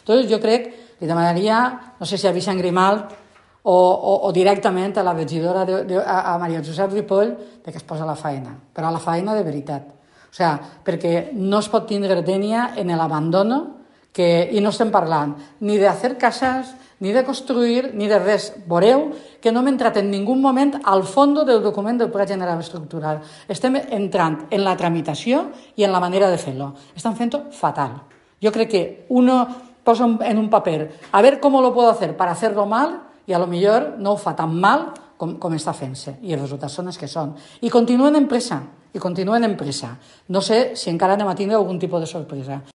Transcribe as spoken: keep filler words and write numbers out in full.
Entonces, jo crec, li demanaria, no sé si a Vicent Grimalt o, o, o directament a la regidora, de, de, a, a Maria Josep Ripoll, de que es posa a la feina, però a la feina de veritat. O sigui, perquè no es pot tindre tènia en l'abandono, que, i no estem parlant ni de fer cases, ni de construir, ni de res. Veureu que no hem entrat en ningú moment al fons del document del Pla General Estructural. Estem entrant en la tramitació i en la manera de fer-lo. Estan fent-ho fatal. Jo crec que uno posa en un paper a ver cómo lo puedo hacer para hacerlo mal i a lo millor no ho fa tan mal com, com està fent-se. I els resultats són els que són. I continuen en pressa. I continuen en pressa. No sé si encara anem a tindre algun tipus de sorpresa.